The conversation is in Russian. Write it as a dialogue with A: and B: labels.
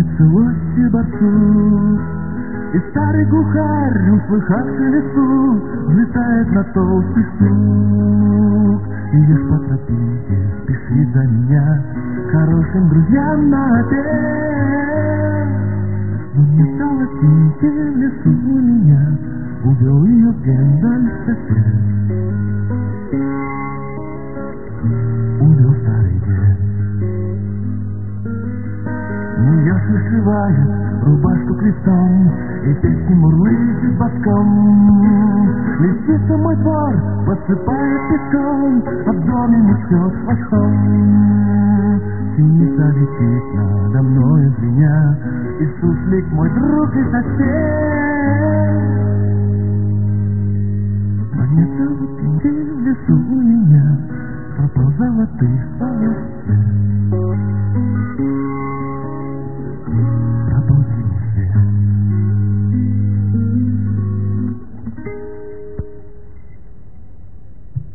A: Становится лось борцу, и старый глухарь, услыхавший лесу, взлетает на толстый сук. Идешь по тропинке, спешит за меня хорошим друзьям на обед. Но не стало Тиньки в лесу у меня, увел ее Гендальф сосед. Увел старый дед. Нес вышивает рубашку крестом и песни мурлычет боском. Лисица мой двор подсыпает песком, а в доме несет хвостом. Синица летит надо мною звеня, и суслик мой друг и сосед. Но не зовут Тиньки в лесу у меня, пропал золотых волос цвет.